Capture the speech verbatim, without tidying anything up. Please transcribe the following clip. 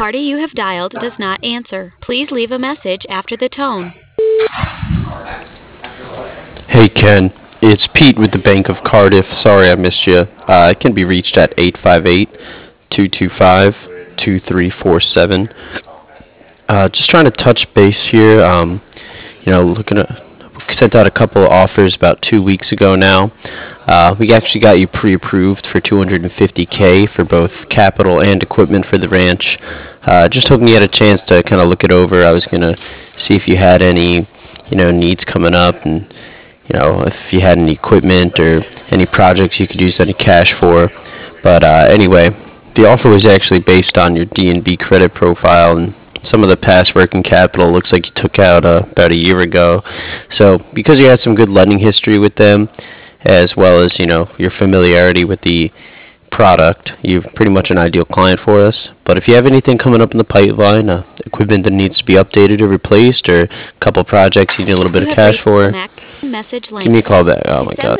party you have dialed does not answer. Please leave a message after the tone. Hey Ken, it's Pete with the Bank of Cardiff. Sorry I missed you. Uh, I can be reached at eight five eight, two two five, two three four seven. Uh, just trying to touch base here. Um, you know, looking at sent out a couple of offers about two weeks ago now. Uh, we actually got you pre-approved for two hundred fifty K for both capital and equipment for the ranch. Uh, just hoping you had a chance to kind of look it over. I was gonna see if you had any, you know, needs coming up, and you know, if you had any equipment or any projects you could use any cash for. But uh, anyway, the offer was actually based on your D and B credit profile and some of the past working capital. Looks like you took out uh, about a year ago. So because you had some good lending history with them, as well as, you know, your familiarity with the product, you're pretty much an ideal client for us. But if you have anything coming up in the pipeline, uh, equipment that needs to be updated or replaced, or a couple projects you need a little bit You of have cash reached for, max message length. give me a call back. Oh my god.